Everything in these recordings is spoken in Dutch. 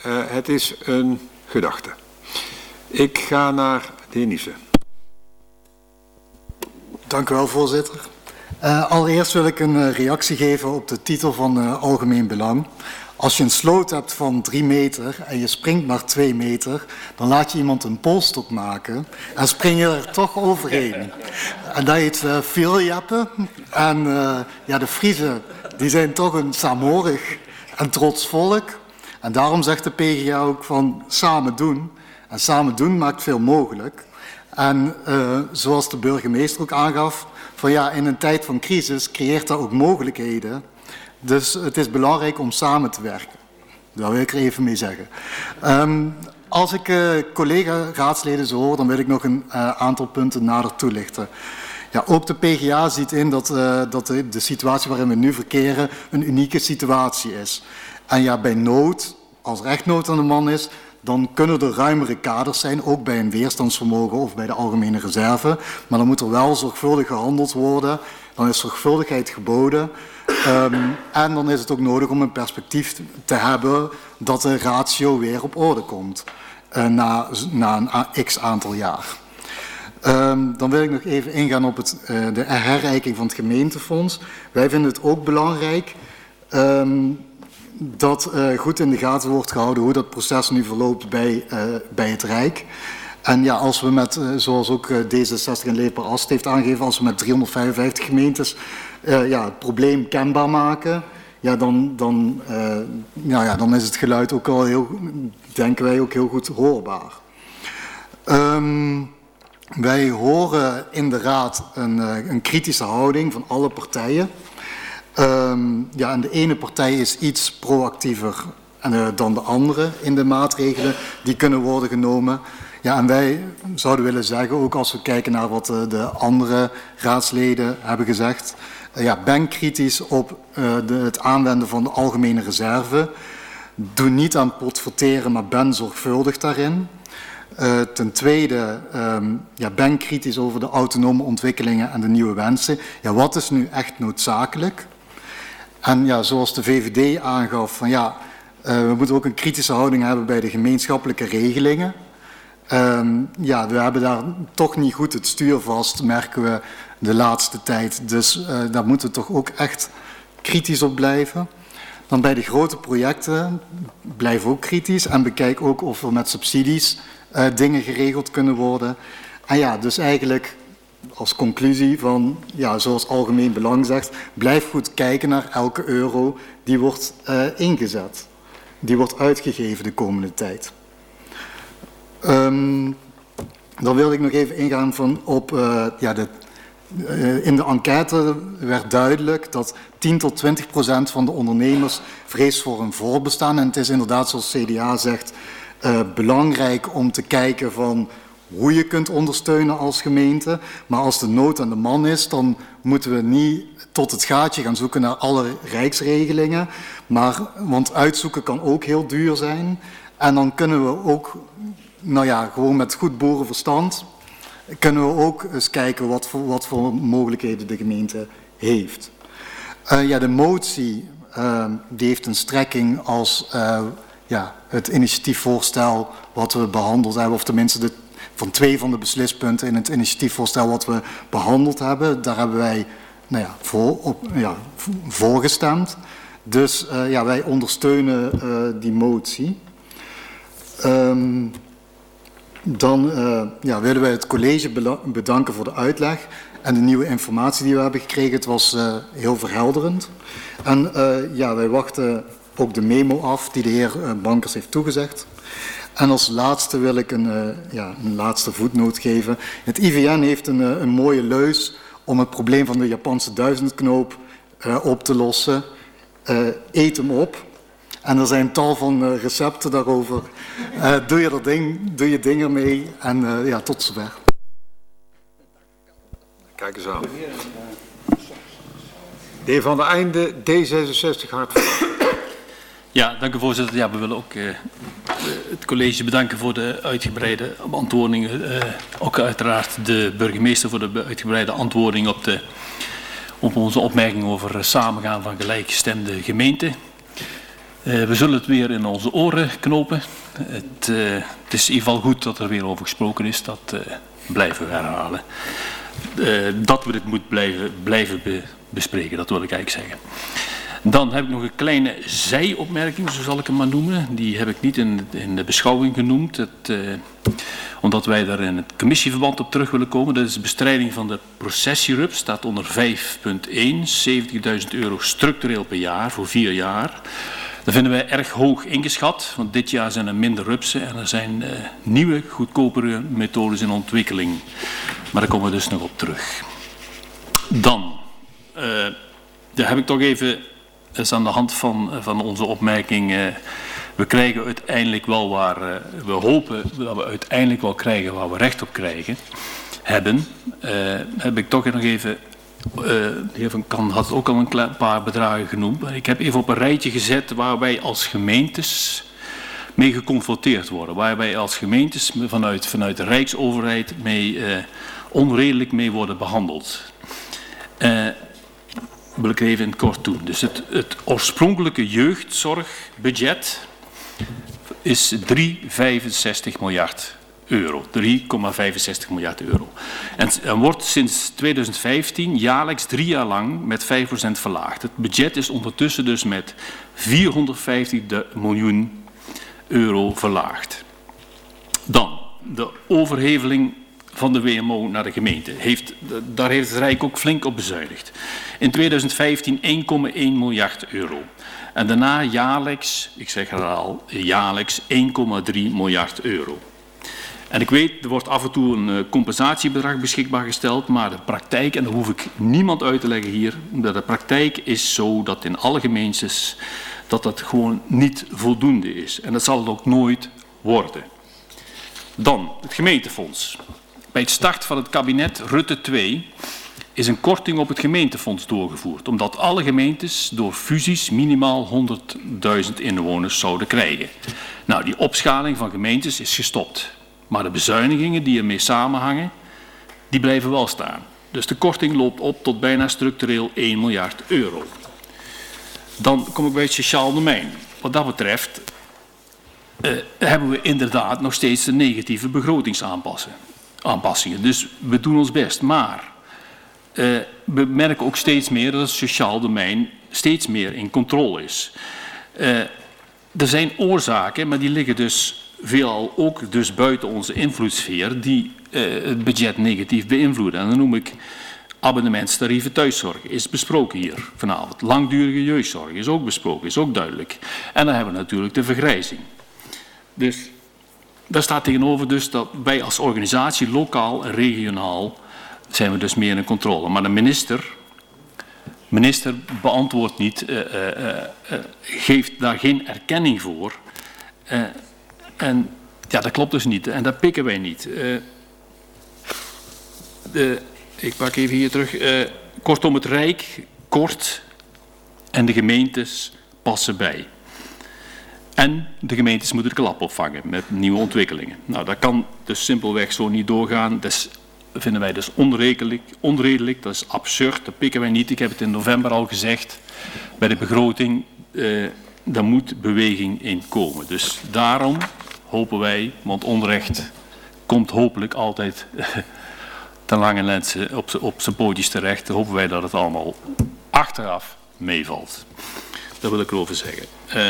Het is een gedachte. Ik ga naar de heer Niessen. Dank u wel, voorzitter. Allereerst wil ik een reactie geven op de titel van Algemeen Belang. Als je een sloot hebt van 3 meter en je springt naar 2 meter, dan laat je iemand een polstok maken en spring je er toch overheen. En dat heet veeljeppen. En ja, de Friezen die zijn toch een saamhorig en trots volk. En daarom zegt de PGA ook van samen doen. En samen doen maakt veel mogelijk. En zoals de burgemeester ook aangaf, van ja, in een tijd van crisis creëert dat ook mogelijkheden. Dus het is belangrijk om samen te werken. Daar wil ik er even mee zeggen. Als ik collega-raadsleden zo hoor, dan wil ik nog een aantal punten nader toelichten. Ja, ook de PGA ziet in dat de situatie waarin we nu verkeren een unieke situatie is. En ja, bij nood, als er echt nood aan de man is, dan kunnen er ruimere kaders zijn, ook bij een weerstandsvermogen of bij de algemene reserve. Maar dan moet er wel zorgvuldig gehandeld worden. Dan is zorgvuldigheid geboden. En dan is het ook nodig om een perspectief te hebben dat de ratio weer op orde komt na een x aantal jaar. Dan wil ik nog even ingaan op de herrijking van het gemeentefonds. Wij vinden het ook belangrijk dat goed in de gaten wordt gehouden hoe dat proces nu verloopt bij het Rijk. En ja, als we met, zoals ook D66 en Leper Ast heeft aangegeven, als we met 355 gemeentes het probleem kenbaar maken, ja, dan is het geluid ook al heel, denken wij, ook heel goed hoorbaar. Wij horen in de Raad een kritische houding van alle partijen. En de ene partij is iets proactiever dan de andere in de maatregelen die kunnen worden genomen. Ja, en wij zouden willen zeggen, ook als we kijken naar wat de andere raadsleden hebben gezegd, ben kritisch op het aanwenden van de algemene reserve. Doe niet aan potverteren, maar ben zorgvuldig daarin. Ten tweede, ben kritisch over de autonome ontwikkelingen en de nieuwe wensen. Ja, wat is nu echt noodzakelijk? En ja, zoals de VVD aangaf, van ja, we moeten ook een kritische houding hebben bij de gemeenschappelijke regelingen. We hebben daar toch niet goed het stuur vast, merken we de laatste tijd. Dus daar moeten we toch ook echt kritisch op blijven. Dan bij de grote projecten, blijf ook kritisch en bekijk ook of er met subsidies dingen geregeld kunnen worden. En ja, dus eigenlijk als conclusie van, ja, zoals Algemeen Belang zegt, blijf goed kijken naar elke euro die wordt ingezet. Die wordt uitgegeven de komende tijd. Dan wilde ik nog even ingaan in de enquête werd duidelijk dat 10 tot 20% van de ondernemers vreest voor een voorbestaan. En het is inderdaad, zoals CDA zegt, belangrijk om te kijken van hoe je kunt ondersteunen als gemeente. Maar als de nood aan de man is, dan moeten we niet tot het gaatje gaan zoeken naar alle rijksregelingen. Want uitzoeken kan ook heel duur zijn. En dan kunnen we ook, gewoon met goed boerenverstand, kunnen we ook eens kijken wat voor mogelijkheden de gemeente heeft. De motie die heeft een strekking als het initiatiefvoorstel wat we behandeld hebben, of tenminste van 2 van de beslispunten in het initiatiefvoorstel wat we behandeld hebben. Daar hebben wij voor gestemd. Dus wij ondersteunen die motie. Dan willen wij het college bedanken voor de uitleg en de nieuwe informatie die we hebben gekregen. Het was heel verhelderend. En wij wachten ook de memo af die de heer Bankers heeft toegezegd. En als laatste wil ik een laatste voetnoot geven. Het IVN heeft een mooie leus om het probleem van de Japanse duizendknoop op te lossen. Eet hem op. En er zijn tal van recepten daarover. Doe je ding ermee en tot zover. Kijk eens aan. De heer Van der Einde, D66 Hartvoort. Ja, dank u voorzitter. Ja, we willen ook het college bedanken voor de uitgebreide beantwoordingen. Ook uiteraard de burgemeester voor de uitgebreide antwoording op onze opmerking over samengaan van gelijkgestemde gemeenten. We zullen het weer in onze oren knopen. Het is in ieder geval goed dat er weer over gesproken is. Dat blijven we herhalen. Dat we dit moeten blijven bespreken, dat wil ik eigenlijk zeggen. Dan heb ik nog een kleine zijopmerking, zo zal ik hem maar noemen. Die heb ik niet in de beschouwing genoemd, omdat wij daar in het commissieverband op terug willen komen. Dat is de bestrijding van de processierups, staat onder 5.1, €70.000 structureel per jaar voor 4 jaar. Dat vinden wij erg hoog ingeschat, want dit jaar zijn er minder rupsen en er zijn nieuwe, goedkopere methodes in ontwikkeling. Maar daar komen we dus nog op terug. Dan, daar heb ik toch even, dat is aan de hand van onze opmerking, we krijgen uiteindelijk wel waar, we hopen dat we uiteindelijk wel krijgen waar we recht op hebben, heb ik toch nog even, de heer Van Kan had ook al een paar bedragen genoemd, maar ik heb even op een rijtje gezet waar wij als gemeentes mee geconfronteerd worden, waar wij als gemeentes vanuit de Rijksoverheid onredelijk mee worden behandeld. Wil ik even in het kort doen. Dus het oorspronkelijke jeugdzorgbudget is €3,65 miljard. 3,65 miljard euro. En wordt sinds 2015 jaarlijks 3 jaar lang met 5% verlaagd. Het budget is ondertussen dus met €450 miljoen verlaagd. Dan de overheveling van de WMO naar de gemeente. Daar heeft het Rijk ook flink op bezuinigd. In 2015 €1,1 miljard. En daarna jaarlijks, ik zeg het al, jaarlijks €1,3 miljard. En ik weet, er wordt af en toe een compensatiebedrag beschikbaar gesteld, maar de praktijk, en dat hoef ik niemand uit te leggen hier, de praktijk is zo dat in alle gemeentes dat gewoon niet voldoende is. En dat zal het ook nooit worden. Dan het gemeentefonds. Bij het start van het kabinet Rutte 2 is een korting op het gemeentefonds doorgevoerd, omdat alle gemeentes door fusies minimaal 100.000 inwoners zouden krijgen. Nou, die opschaling van gemeentes is gestopt, maar de bezuinigingen die ermee samenhangen, die blijven wel staan. Dus de korting loopt op tot bijna structureel €1 miljard. Dan kom ik bij het sociaal domein. Wat dat betreft hebben we inderdaad nog steeds de negatieve begrotingsaanpassingen. Dus we doen ons best, maar we merken ook steeds meer dat het sociaal domein steeds meer in controle is. Er zijn oorzaken, maar die liggen dus veelal ook dus buiten onze invloedssfeer, die het budget negatief beïnvloeden. En dan noem ik abonnementstarieven thuiszorg, is besproken hier vanavond. Langdurige jeugdzorg is ook besproken, is ook duidelijk. En dan hebben we natuurlijk de vergrijzing. Dus daar staat tegenover dus dat wij als organisatie, lokaal en regionaal, zijn we dus meer in controle. Maar de minister beantwoordt niet, geeft daar geen erkenning voor. En ja, dat klopt dus niet. En dat pikken wij niet. Ik pak even hier terug. Kortom, het Rijk kort en de gemeentes passen bij. En de gemeentes moeten de klap opvangen met nieuwe ontwikkelingen. Nou, dat kan dus simpelweg zo niet doorgaan. Dat vinden wij dus onredelijk. Dat is absurd. Dat pikken wij niet. Ik heb het in november al gezegd. Bij de begroting, daar moet beweging in komen. Dus daarom hopen wij, want onrecht komt hopelijk altijd ten lange lente op zijn pootjes terecht. Hopen wij dat het allemaal achteraf meevalt. Dat wil ik erover zeggen.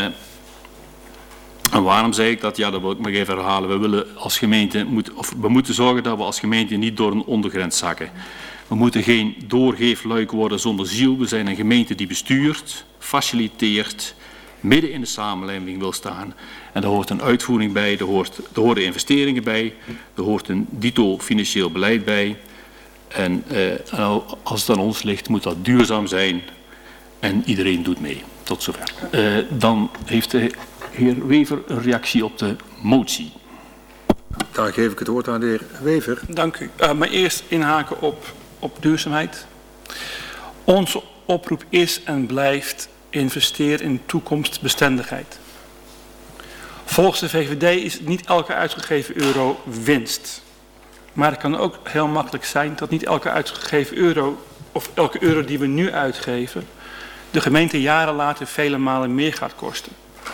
En waarom zeg ik dat? Ja, dat wil ik nog even herhalen. We willen als gemeente, we moeten zorgen dat we als gemeente niet door een ondergrens zakken. We moeten geen doorgeefluik worden zonder ziel. We zijn een gemeente die bestuurt, faciliteert, midden in de samenleving wil staan. En daar hoort een uitvoering bij, daar horen investeringen bij, er hoort een dito financieel beleid bij. En als het aan ons ligt, moet dat duurzaam zijn en iedereen doet mee. Tot zover. Dan heeft de heer Wever een reactie op de motie. Dan geef ik het woord aan de heer Wever. Dank u. Maar eerst inhaken op duurzaamheid. Onze oproep is en blijft investeren in toekomstbestendigheid. Volgens de VVD is niet elke uitgegeven euro winst. Maar het kan ook heel makkelijk zijn dat niet elke uitgegeven euro, of elke euro die we nu uitgeven, de gemeente jaren later vele malen meer gaat kosten.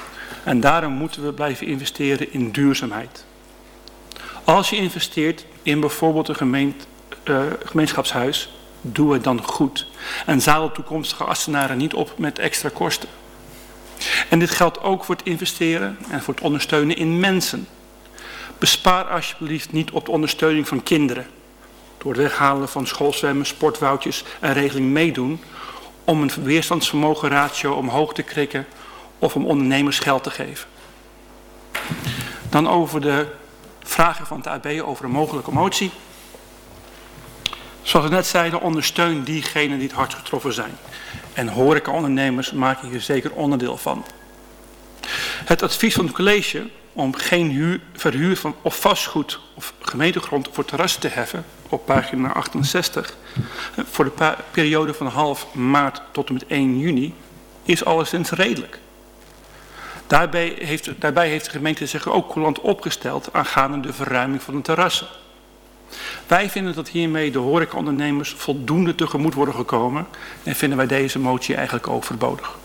En daarom moeten we blijven investeren in duurzaamheid. Als je investeert in bijvoorbeeld een gemeenschapshuis, doe het dan goed. En zadel toekomstige Assenaren niet op met extra kosten. En dit geldt ook voor het investeren en voor het ondersteunen in mensen. Bespaar alsjeblieft niet op de ondersteuning van kinderen. Door het weghalen van schoolzwemmen, sportwoudjes en regeling meedoen om een weerstandsvermogenratio omhoog te krikken of om ondernemers geld te geven. Dan over de vragen van het AB over een mogelijke motie. Zoals ik net zei, ondersteun diegenen die het hardst getroffen zijn. En horecaondernemers maken hier zeker onderdeel van. Het advies van het college om geen verhuur van of vastgoed of gemeentegrond voor terrassen te heffen op pagina 68 voor de periode van half maart tot en met 1 juni is alleszins redelijk. Daarbij heeft de gemeente zich ook coulant opgesteld aangaande de verruiming van de terrassen. Wij vinden dat hiermee de horecaondernemers voldoende tegemoet worden gekomen en vinden wij deze motie eigenlijk overbodig.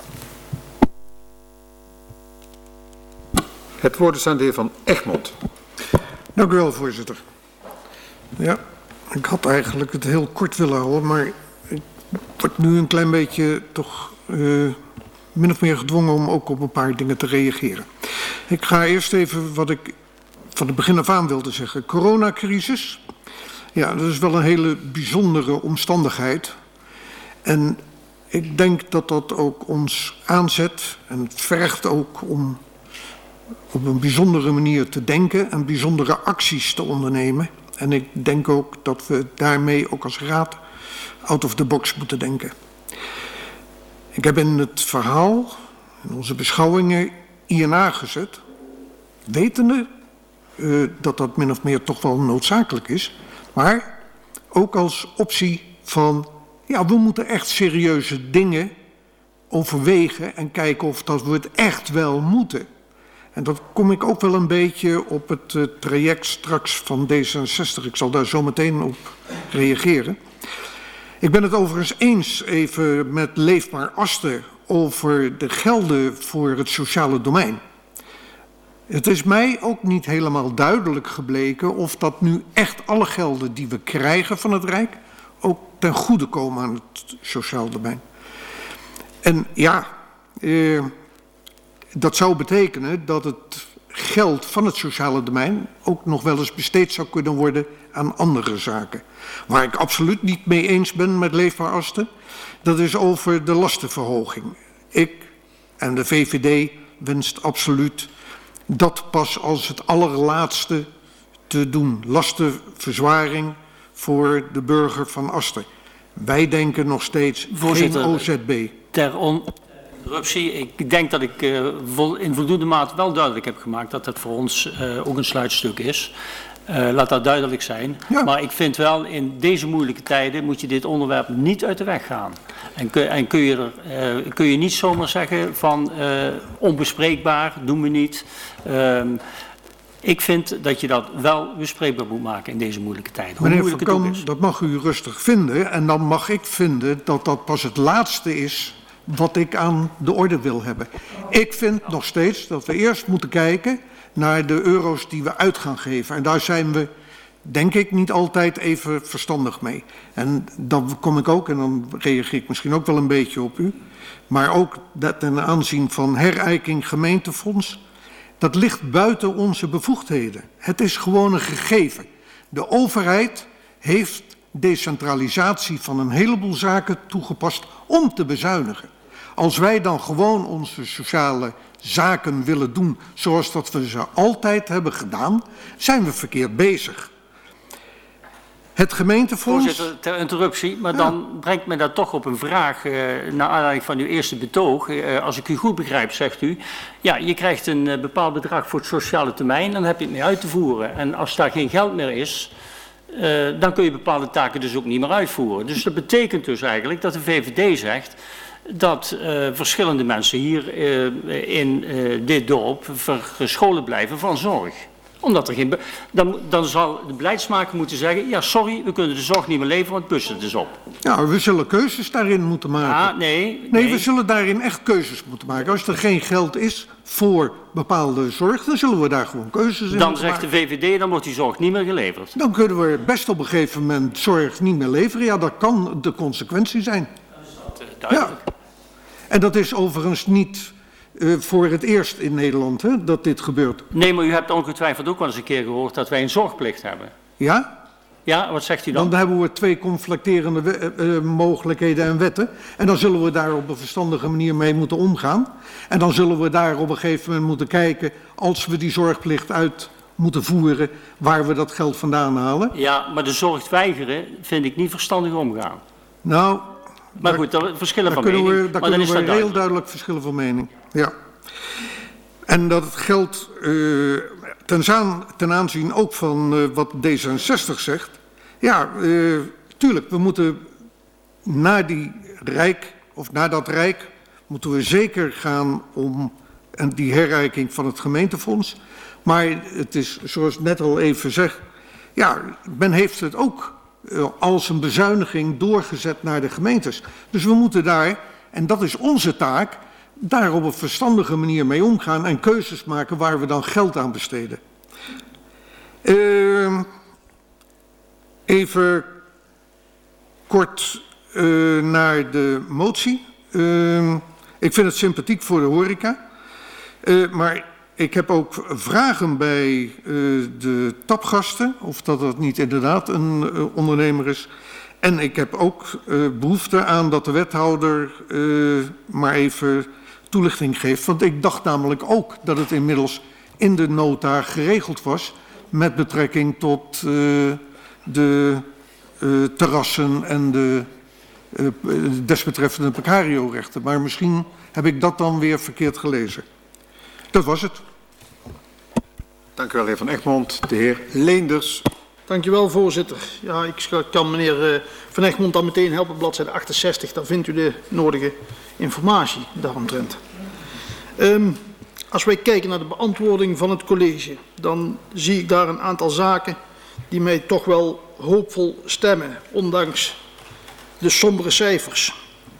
Het woord is aan de heer Van Egmond. Dank u wel, voorzitter. Ja, ik had eigenlijk het heel kort willen houden, maar ik word nu een klein beetje toch min of meer gedwongen om ook op een paar dingen te reageren. Ik ga eerst even wat ik van het begin af aan wilde zeggen. Coronacrisis. Ja, dat is wel een hele bijzondere omstandigheid. En ik denk dat dat ook ons aanzet en het vergt ook om op een bijzondere manier te denken en bijzondere acties te ondernemen. En ik denk ook dat we daarmee ook als raad out of the box moeten denken. Ik heb in het verhaal, in onze beschouwingen, INA gezet, wetende dat dat min of meer toch wel noodzakelijk is, maar ook als optie van, ja, we moeten echt serieuze dingen overwegen en kijken of dat we het echt wel moeten. En dat kom ik ook wel een beetje op het traject straks van D66. Ik zal daar zo meteen op reageren. Ik ben het overigens eens even met Leefbaar Asten over de gelden voor het sociale domein. Het is mij ook niet helemaal duidelijk gebleken of dat nu echt alle gelden die we krijgen van het Rijk ook ten goede komen aan het sociaal domein. En ja, dat zou betekenen dat het geld van het sociale domein ook nog wel eens besteed zou kunnen worden aan andere zaken. Waar ik absoluut niet mee eens ben met Leefbaar Asten, dat is over de lastenverhoging. Ik en de VVD wenst absoluut dat pas als het allerlaatste te doen. Lastenverzwaring voor de burger van Asten. Wij denken nog steeds geen OZB. Ter interruptie. Ik denk dat ik in voldoende mate wel duidelijk heb gemaakt dat het voor ons ook een sluitstuk is. Laat dat duidelijk zijn. Ja. Maar ik vind wel, in deze moeilijke tijden moet je dit onderwerp niet uit de weg gaan. En kun je niet zomaar zeggen van onbespreekbaar, doen we niet. Ik vind dat je dat wel bespreekbaar moet maken in deze moeilijke tijden. Meneer Van Kan, dat mag u rustig vinden. En dan mag ik vinden dat dat pas het laatste is wat ik aan de orde wil hebben. Ik vind nog steeds dat we eerst moeten kijken naar de euro's die we uit gaan geven. En daar zijn we, denk ik, niet altijd even verstandig mee. En dan kom ik ook, en dan reageer ik misschien ook wel een beetje op u, maar ook dat ten aanzien van herijking gemeentefonds, dat ligt buiten onze bevoegdheden. Het is gewoon een gegeven. De overheid heeft decentralisatie van een heleboel zaken toegepast om te bezuinigen. Als wij dan gewoon onze sociale zaken willen doen zoals dat we ze altijd hebben gedaan, zijn we verkeerd bezig. Het gemeentefonds... Voorzitter, ter interruptie, maar dan brengt me dat toch op een vraag naar aanleiding van uw eerste betoog. Als ik u goed begrijp, zegt u, ja, je krijgt een bepaald bedrag voor het sociale termijn, dan heb je het mee uit te voeren. En als daar geen geld meer is, dan kun je bepaalde taken dus ook niet meer uitvoeren. Dus dat betekent dus eigenlijk dat de VVD zegt dat verschillende mensen hier in dit dorp verscholen blijven van zorg. Omdat er geen... Dan zal de beleidsmaker moeten zeggen, ja sorry, we kunnen de zorg niet meer leveren, want het budget is op. Ja, we zullen keuzes daarin moeten maken. Ja, nee, we zullen daarin echt keuzes moeten maken. Als er geen geld is voor bepaalde zorg, dan zullen we daar gewoon keuzes in dan moeten zegt maken. de VVD, dan wordt die zorg niet meer geleverd. Dan kunnen we best op een gegeven moment zorg niet meer leveren. Ja, dat kan de consequentie zijn. Dat is duidelijk. Ja. En dat is overigens niet voor het eerst in Nederland hè, dat dit gebeurt. Nee, maar u hebt ongetwijfeld ook wel eens een keer gehoord dat wij een zorgplicht hebben. Ja? Ja, wat zegt u dan? Dan hebben we twee conflicterende mogelijkheden en wetten. En dan zullen we daar op een verstandige manier mee moeten omgaan. En dan zullen we daar op een gegeven moment moeten kijken, als we die zorgplicht uit moeten voeren, waar we dat geld vandaan halen. Ja, maar de zorg weigeren vind ik niet verstandig omgaan. Nou, maar goed, er verschillen van mening. Daar kunnen we heel duidelijk verschillen van mening. Ja. En dat het geld ten aanzien ook van wat D66 zegt. Ja, tuurlijk, we moeten naar dat rijk moeten we zeker gaan om die herrijking van het gemeentefonds. Maar het is, zoals ik net al even zeg, ja, men heeft het ook als een bezuiniging doorgezet naar de gemeentes. Dus we moeten daar, en dat is onze taak, daar op een verstandige manier mee omgaan en keuzes maken waar we dan geld aan besteden. Even kort naar de motie. Ik vind het sympathiek voor de horeca, maar ik heb ook vragen bij de tapgasten, of dat niet inderdaad een ondernemer is. En ik heb ook behoefte aan dat de wethouder maar even toelichting geeft. Want ik dacht namelijk ook dat het inmiddels in de nota geregeld was met betrekking tot de terrassen en de desbetreffende precario-rechten. Maar misschien heb ik dat dan weer verkeerd gelezen. Dat was het. Dank u wel, heer Van Egmond. De heer Leenders. Dank u wel, voorzitter. Ja, ik kan meneer Van Egmond dan meteen helpen, bladzijde 68. Daar vindt u de nodige informatie daaromtrent. Als wij kijken naar de beantwoording van het college, dan zie ik daar een aantal zaken die mij toch wel hoopvol stemmen, ondanks de sombere cijfers.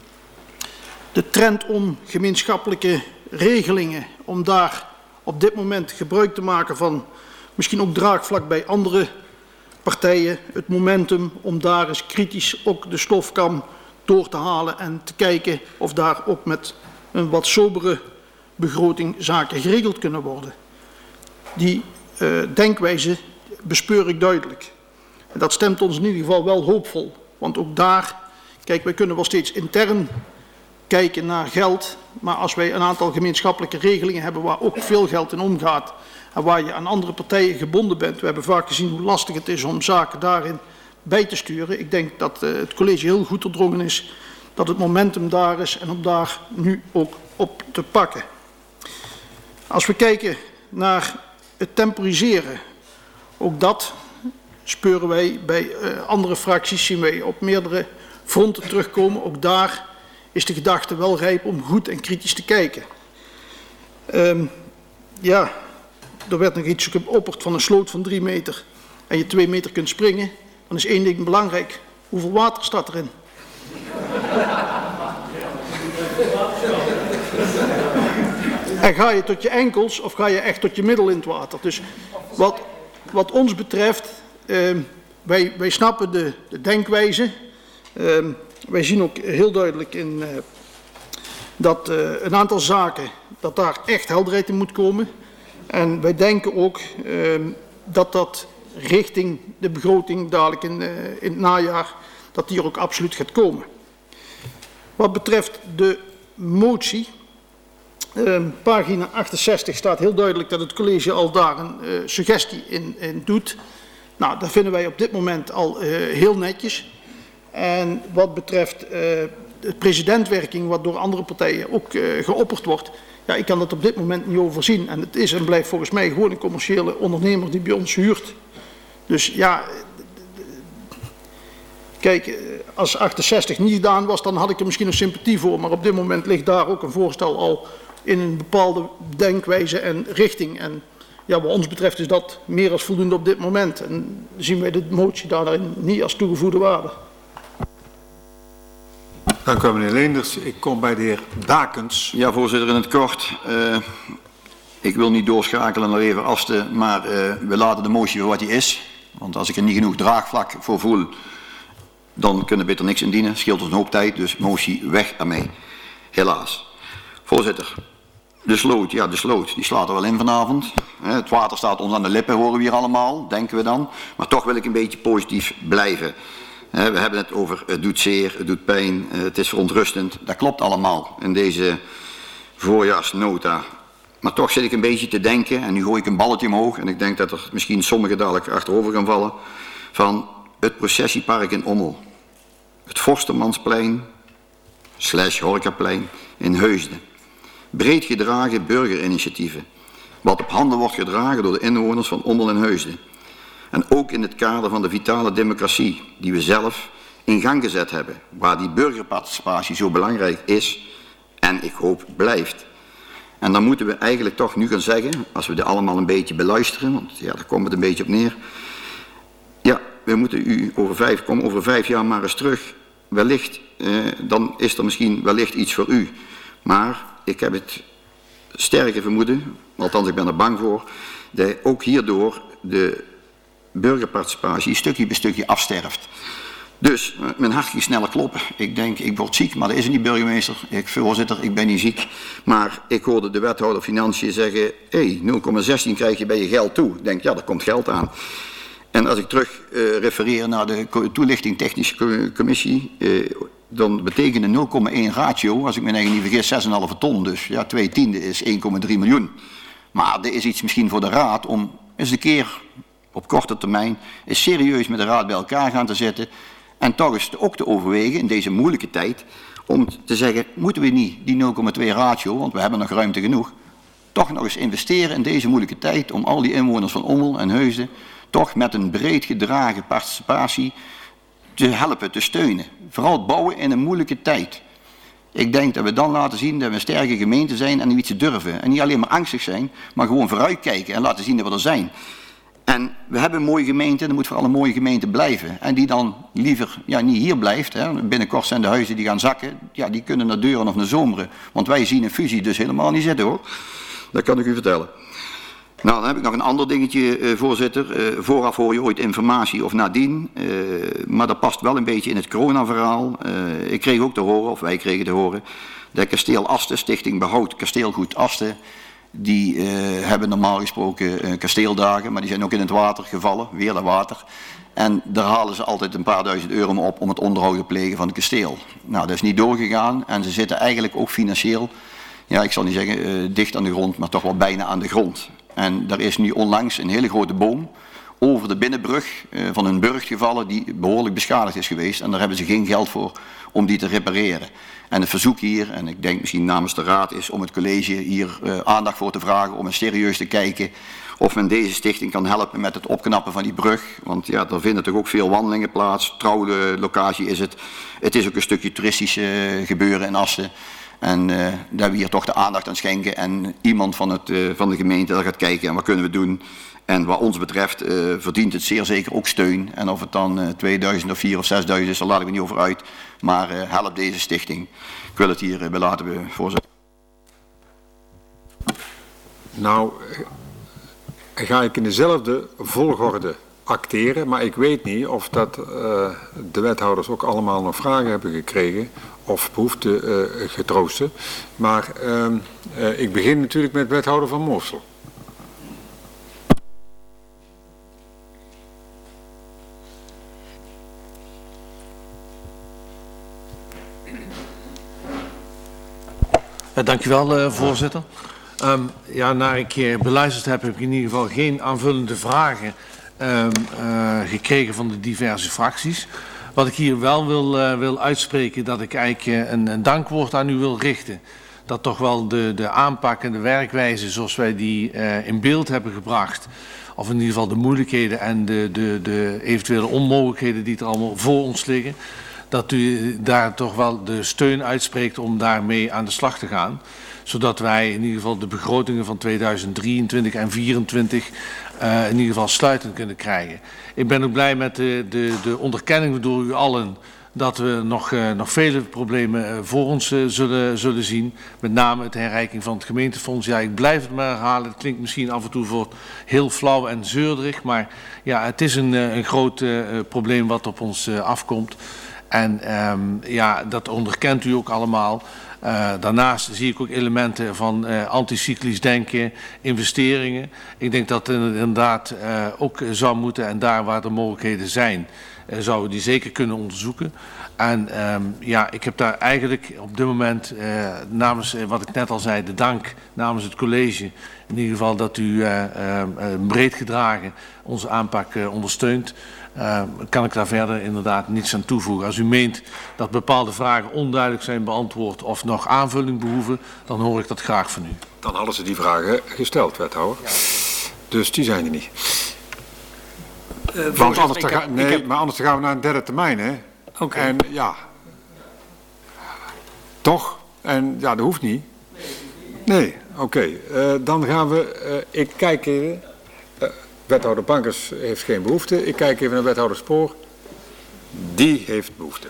De trend om gemeenschappelijke regelingen, om daar op dit moment gebruik te maken van misschien ook draagvlak bij andere partijen, het momentum om daar eens kritisch ook de stofkam door te halen en te kijken of daar ook met een wat sobere begroting zaken geregeld kunnen worden. Die denkwijze bespeur ik duidelijk. En dat stemt ons in ieder geval wel hoopvol, want ook daar, kijk, wij kunnen wel steeds intern kijken naar geld, maar als wij een aantal gemeenschappelijke regelingen hebben waar ook veel geld in omgaat en waar je aan andere partijen gebonden bent, we hebben vaak gezien hoe lastig het is om zaken daarin bij te sturen. Ik denk dat het college heel goed doordrongen is dat het momentum daar is en om daar nu ook op te pakken. Als we kijken naar het temporiseren, ook dat speuren wij bij andere fracties, zien wij op meerdere fronten terugkomen. Ook daar is de gedachte wel rijp om goed en kritisch te kijken. Ja, er werd nog iets geopperd van een sloot van 3 meter en je 2 meter kunt springen. Dan is één ding belangrijk. Hoeveel water staat erin? En ga je tot je enkels of ga je echt tot je middel in het water? Dus wat ons betreft, wij snappen de denkwijze. Wij zien ook heel duidelijk in dat een aantal zaken, dat daar echt helderheid in moet komen. En wij denken ook dat richting de begroting dadelijk in het najaar, dat die er ook absoluut gaat komen. Wat betreft de motie, pagina 68 staat heel duidelijk dat het college al daar een suggestie in doet. Nou, dat vinden wij op dit moment al heel netjes. En wat betreft de presidentwerking, wat door andere partijen ook geopperd wordt, ja, ik kan dat op dit moment niet overzien. En het is en blijft volgens mij gewoon een commerciële ondernemer die bij ons huurt. Dus ja, kijk, als 68 niet gedaan was, dan had ik er misschien nog sympathie voor. Maar op dit moment ligt daar ook een voorstel al in een bepaalde denkwijze en richting. En Ja, wat ons betreft is dat meer als voldoende op dit moment. En zien wij de motie daarin niet als toegevoegde waarde. Dank u wel, meneer Leenders. Ik kom bij de heer Dakens. Ja, voorzitter, in het kort. Ik wil niet doorschakelen naar even Asten, maar we laten de motie voor wat die is. Want als ik er niet genoeg draagvlak voor voel, dan kunnen we beter niks indienen. Scheelt ons een hoop tijd, dus motie weg ermee. Helaas. Voorzitter, de sloot, ja, de sloot, die slaat er wel in vanavond. Het water staat ons aan de lippen, horen we hier allemaal, denken we dan. Maar toch wil ik een beetje positief blijven. We hebben het over het doet zeer, het doet pijn, het is verontrustend. Dat klopt allemaal in deze voorjaarsnota. Maar toch zit ik een beetje te denken, en nu gooi ik een balletje omhoog, en ik denk dat er misschien sommigen dadelijk achterover gaan vallen, van het processiepark in Ommel. Het Forstermansplein / Horecaplein in Heusden. Breed gedragen burgerinitiatieven, wat op handen wordt gedragen door de inwoners van Ommel en Heusden. En ook in het kader van de vitale democratie die we zelf in gang gezet hebben, waar die burgerparticipatie zo belangrijk is en ik hoop blijft. En dan moeten we eigenlijk toch nu gaan zeggen, als we dit allemaal een beetje beluisteren, want ja, daar komt het een beetje op neer. Ja, we moeten u kom over 5 jaar maar eens terug. Wellicht, dan is er misschien wellicht iets voor u. Maar ik heb het sterke vermoeden, althans ik ben er bang voor, dat ook hierdoor de burgerparticipatie stukje bij stukje afsterft. Dus mijn hart ging sneller kloppen. Ik denk, ik word ziek, maar dat is het niet, burgemeester. Voorzitter, ik ben niet ziek. Maar ik hoorde de wethouder Financiën zeggen, 0,16 krijg je bij je geld toe. Ik denk, ja, er komt geld aan. En als ik terug refereer naar de toelichting technische commissie, dan betekende 0,1 ratio, als ik me eigenlijk niet vergis, 6,5 ton. Dus ja, 2/10 is 1,3 miljoen. Maar er is iets misschien voor de raad om eens een keer op korte termijn eens serieus met de raad bij elkaar gaan te zitten. En toch eens ook te overwegen in deze moeilijke tijd om te zeggen, moeten we niet die 0,2 ratio, want we hebben nog ruimte genoeg, toch nog eens investeren in deze moeilijke tijd om al die inwoners van Ommel en Heusden toch met een breed gedragen participatie te helpen, te steunen. Vooral bouwen in een moeilijke tijd. Ik denk dat we dan laten zien dat we een sterke gemeente zijn en iets durven. En niet alleen maar angstig zijn, maar gewoon vooruitkijken en laten zien dat we er zijn. En we hebben een mooie gemeente, dat moet vooral een mooie gemeente blijven. En die dan liever niet hier blijft. Hè. Binnenkort zijn de huizen die gaan zakken. Ja, die kunnen naar Deuren of naar Zomeren. Want wij zien een fusie dus helemaal niet zitten, hoor. Dat kan ik u vertellen. Nou, dan heb ik nog een ander dingetje, voorzitter. Vooraf hoor je ooit informatie of nadien. Maar dat past wel een beetje in het coronaverhaal. Ik kreeg ook te horen, of wij kregen te horen, dat Kasteel Asten, Stichting Behoud Kasteelgoed Asten, die hebben normaal gesproken kasteeldagen, maar die zijn ook in het water gevallen, weer dat water. En daar halen ze altijd een paar duizend euro op om het onderhoud te plegen van het kasteel. Nou, dat is niet doorgegaan en ze zitten eigenlijk ook financieel, ja, ik zal niet zeggen dicht aan de grond, maar toch wel bijna aan de grond. En daar is nu onlangs een hele grote boom over de binnenbrug van hun burcht gevallen die behoorlijk beschadigd is geweest. En daar hebben ze geen geld voor om die te repareren. En het verzoek hier, en ik denk misschien namens de raad, is om het college hier aandacht voor te vragen om eens serieus te kijken of men deze stichting kan helpen met het opknappen van die brug. Want ja, er vinden toch ook veel wandelingen plaats. Trouwlocatie is het. Het is ook een stukje toeristisch gebeuren in Asten. En daar we hier toch de aandacht aan schenken en iemand van de gemeente daar gaat kijken en wat kunnen we doen. En wat ons betreft verdient het zeer zeker ook steun. En of het dan 2000 of 4 of 6000 is, daar laat ik me niet over uit. Maar help deze stichting. Ik wil het hier belaten, voorzitter. Nou, ga ik in dezelfde volgorde acteren, maar ik weet niet of dat de wethouders ook allemaal nog vragen hebben gekregen of behoefte getroosten. Maar ik begin natuurlijk met wethouder Van Moorsel. Dank u wel, voorzitter. Na een keer beluisterd heb ik in ieder geval geen aanvullende vragen gekregen van de diverse fracties. Wat ik hier wel wil uitspreken, dat ik eigenlijk een dankwoord aan u wil richten. Dat toch wel de aanpak en de werkwijze zoals wij die in beeld hebben gebracht, of in ieder geval de moeilijkheden en de eventuele onmogelijkheden die er allemaal voor ons liggen, dat u daar toch wel de steun uitspreekt om daarmee aan de slag te gaan. zodat wij in ieder geval de begrotingen van 2023 en 2024 in ieder geval sluitend kunnen krijgen. Ik ben ook blij met de onderkenning door u allen dat we nog vele problemen voor ons zullen zien. Met name het herrijking van het gemeentefonds. Ja, ik blijf het maar herhalen. Het klinkt misschien af en toe voor heel flauw en zeurderig. Maar ja, het is een groot probleem wat op ons afkomt. En ja, dat onderkent u ook allemaal. Daarnaast zie ik ook elementen van anticyclisch denken, investeringen. Ik denk dat het inderdaad ook zou moeten en daar waar de mogelijkheden zijn, zouden we die zeker kunnen onderzoeken. En ja, ik heb daar eigenlijk op dit moment namens wat ik net al zei, de dank namens het college. In ieder geval dat u breed gedragen onze aanpak ondersteunt. Kan ik daar verder inderdaad niets aan toevoegen. Als u meent dat bepaalde vragen onduidelijk zijn beantwoord of nog aanvulling behoeven, dan hoor ik dat graag van u. Dan hadden ze die vragen gesteld, wethouder. Ja. Dus die zijn er niet. Want anders maar anders gaan we naar een derde termijn, hè? Oké. En ja, toch? En ja, dat hoeft niet. Nee, oké. Dan gaan we, ik kijk even, wethouder Bankers heeft geen behoefte. Ik kijk even naar wethouder Spoor. Die heeft behoefte.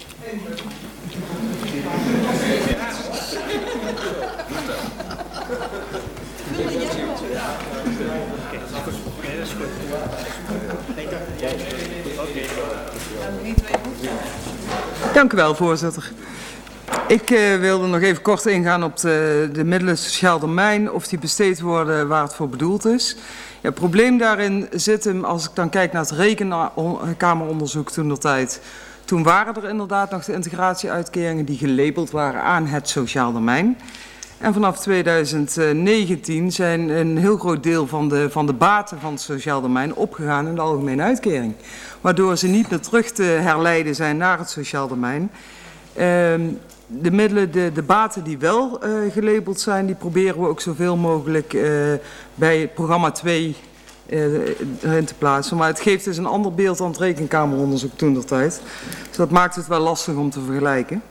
Dank u wel, voorzitter. Ik wilde nog even kort ingaan op de middelen sociaal domein, of die besteed worden waar het voor bedoeld is. Ja, het probleem daarin zit hem, als ik dan kijk naar het rekenkameronderzoek toentertijd. Toen waren er inderdaad nog de integratieuitkeringen die gelabeld waren aan het sociaal domein. En vanaf 2019 zijn een heel groot deel van de baten van het sociaal domein opgegaan in de algemene uitkering. Waardoor ze niet meer terug te herleiden zijn naar het sociaal domein. De middelen, de baten die wel gelabeld zijn, die proberen we ook zoveel mogelijk bij het programma 2 erin te plaatsen. Maar het geeft dus een ander beeld dan het rekenkameronderzoek toentertijd. Dus dat maakt het wel lastig om te vergelijken.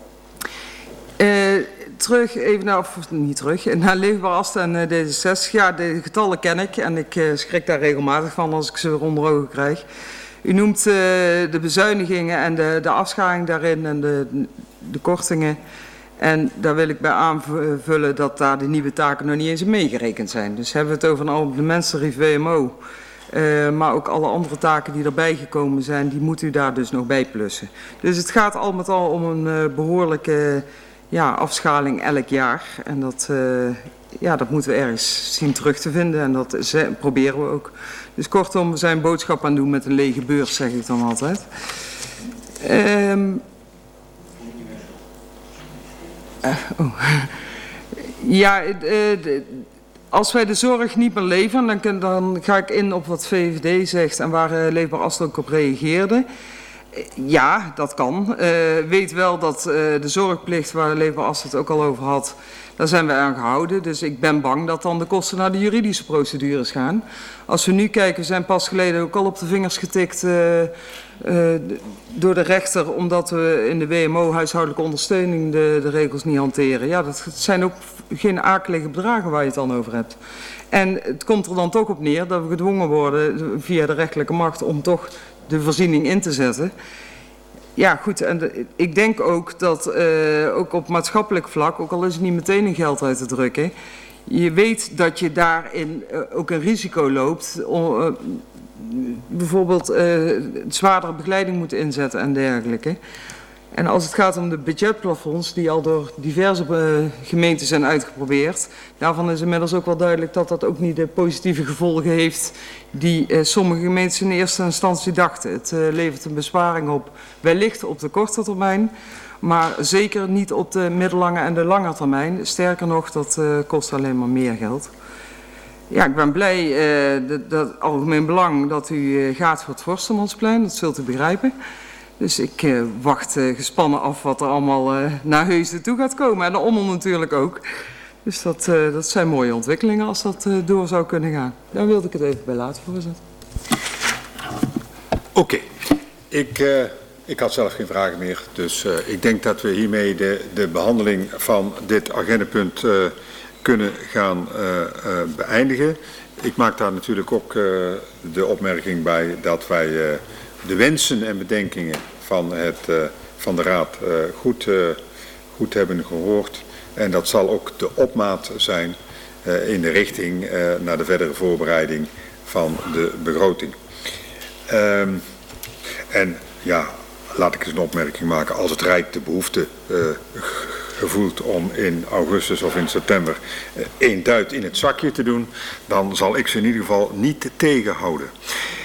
Terug even naar, of niet terug, naar Leefbaar Asten en D66. Ja, de getallen ken ik en ik schrik daar regelmatig van als ik ze weer onder ogen krijg. U noemt de bezuinigingen en de afschaling daarin en de kortingen. En daar wil ik bij aanvullen dat daar de nieuwe taken nog niet eens in meegerekend zijn. Dus hebben we het over een abonnementstarief WMO. Maar ook alle andere taken die erbij gekomen zijn, die moet u daar dus nog bij plussen. Dus het gaat al met al om een behoorlijke afschaling elk jaar. En dat moeten we ergens zien terug te vinden en dat proberen we ook. Dus kortom, we zijn boodschap aan het doen met een lege beurs, zeg ik dan altijd. Als wij de zorg niet meer leveren, dan ga ik in op wat VVD zegt en waar Leefbaar Asten ook op reageerde. Ja, dat kan. Weet wel dat de zorgplicht, waar Leefbaar Asten het ook al over had, daar zijn we aan gehouden. Dus ik ben bang dat dan de kosten naar de juridische procedures gaan. Als we nu kijken, we zijn pas geleden ook al op de vingers getikt door de rechter, omdat we in de WMO huishoudelijke ondersteuning de regels niet hanteren. Ja, dat zijn ook geen akelige bedragen waar je het dan over hebt. En het komt er dan toch op neer dat we gedwongen worden via de rechterlijke macht om toch de voorziening in te zetten. Ja, goed. En ik denk ook dat ook op maatschappelijk vlak, ook al is het niet meteen een geld uit te drukken, je weet dat je daarin ook een risico loopt. Bijvoorbeeld zwaardere begeleiding moeten inzetten en dergelijke. En als het gaat om de budgetplafonds die al door diverse gemeenten zijn uitgeprobeerd, daarvan is inmiddels ook wel duidelijk dat dat ook niet de positieve gevolgen heeft die sommige gemeenten in eerste instantie dachten. Het levert een besparing op, wellicht op de korte termijn, maar zeker niet op de middellange en de lange termijn. Sterker nog, dat kost alleen maar meer geld. Ja, ik ben blij dat algemeen belang dat u gaat voor het Forstemannsplein, dat zult u begrijpen. Dus ik wacht gespannen af wat er allemaal naar Heusden toe gaat komen. En de Ommel natuurlijk ook. Dus dat zijn mooie ontwikkelingen als dat door zou kunnen gaan. Daar wilde ik het even bij laten, voorzitter. Oké. Ik Ik had zelf geen vragen meer, dus ik denk dat we hiermee de behandeling van dit agendapunt kunnen gaan beëindigen. Ik maak daar natuurlijk ook de opmerking bij dat wij de wensen en bedenkingen van de Raad goed hebben gehoord. En dat zal ook de opmaat zijn in de richting naar de verdere voorbereiding van de begroting. En ja, laat ik eens een opmerking maken. Als het Rijk de behoefte gevoelt om in augustus of in september 1 duit in het zakje te doen, dan zal ik ze in ieder geval niet tegenhouden.